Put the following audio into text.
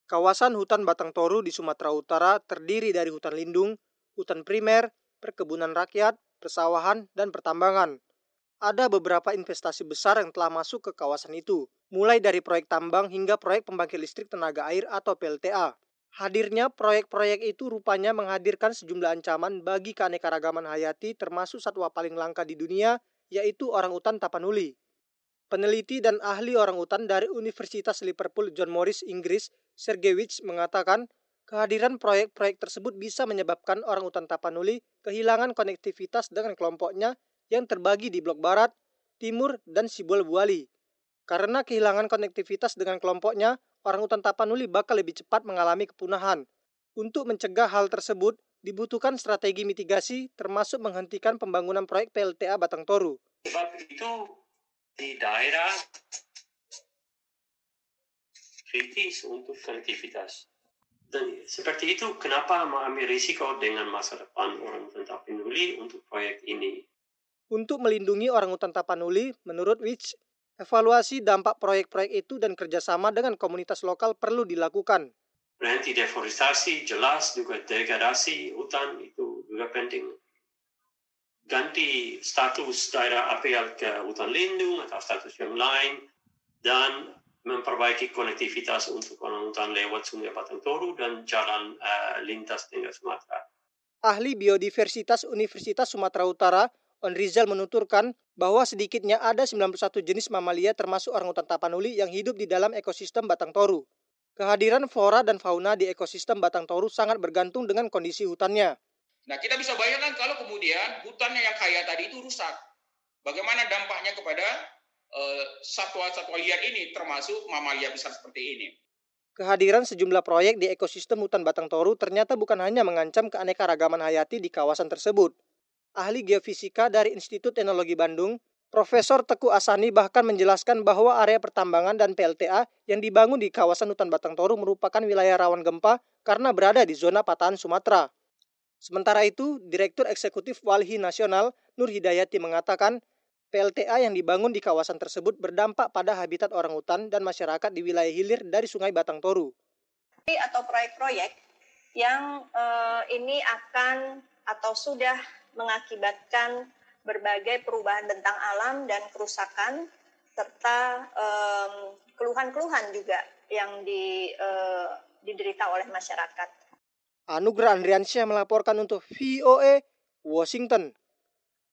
Kawasan hutan Batang Toru di Sumatera Utara terdiri dari hutan lindung, hutan primer, perkebunan rakyat, persawahan, dan pertambangan. Ada beberapa investasi besar yang telah masuk ke kawasan itu, mulai dari proyek tambang hingga proyek pembangkit listrik tenaga air atau PLTA. Hadirnya proyek-proyek itu rupanya menghadirkan sejumlah ancaman bagi keanekaragaman hayati termasuk satwa paling langka di dunia, yaitu orangutan tapanuli. Peneliti dan ahli orangutan dari Universitas Liverpool John Morris, Inggris, Sergejewicz mengatakan, kehadiran proyek-proyek tersebut bisa menyebabkan orangutan tapanuli kehilangan konektivitas dengan kelompoknya yang terbagi di blok barat, timur, dan Sibolga Buali. Karena kehilangan konektivitas dengan kelompoknya, orangutan tapanuli bakal lebih cepat mengalami kepunahan. Untuk mencegah hal tersebut, dibutuhkan strategi mitigasi termasuk menghentikan pembangunan proyek PLTA Batang Toru. Sebab itu di daerah kritis untuk konektivitas. Dan seperti itu, kenapa mengambil risiko dengan masa depan orangutan tapanuli untuk proyek ini? Untuk melindungi orangutan tapanuli, menurut Wicz, evaluasi dampak proyek-proyek itu dan kerjasama dengan komunitas lokal perlu dilakukan. Berhenti deforestasi, jelas juga degradasi hutan itu juga penting. Ganti status daerah APL ke hutan lindung atau status yang lain, dan memperbaiki konektivitas untuk orangutan lewat Sungai Batang Toru dan jalan lintas dengan Sumatera. Ahli biodiversitas Universitas Sumatera Utara, On Rizal menuturkan bahwa sedikitnya ada 91 jenis mamalia termasuk orangutan tapanuli yang hidup di dalam ekosistem Batang Toru. Kehadiran flora dan fauna di ekosistem Batang Toru sangat bergantung dengan kondisi hutannya. Nah, kita bisa bayangkan kalau kemudian hutannya yang kaya tadi itu rusak. Bagaimana dampaknya kepada satwa-satwa liar ini, termasuk mamalia besar seperti ini. Kehadiran sejumlah proyek di ekosistem hutan Batang Toru ternyata bukan hanya mengancam keanekaragaman hayati di kawasan tersebut. Ahli geofisika dari Institut Teknologi Bandung, Profesor Teguh Asani bahkan menjelaskan bahwa area pertambangan dan PLTA yang dibangun di kawasan hutan Batang Toru merupakan wilayah rawan gempa karena berada di zona patahan Sumatera. Sementara itu, Direktur Eksekutif Walhi Nasional Nur Hidayati mengatakan, PLTA yang dibangun di kawasan tersebut berdampak pada habitat orangutan dan masyarakat di wilayah hilir dari Sungai Batang Toru. Atau proyek-proyek yang ini akan atau sudah mengakibatkan berbagai perubahan bentang alam dan kerusakan, serta keluhan-keluhan juga yang diderita oleh masyarakat. Anugrah Andriansyah melaporkan untuk VOA Washington.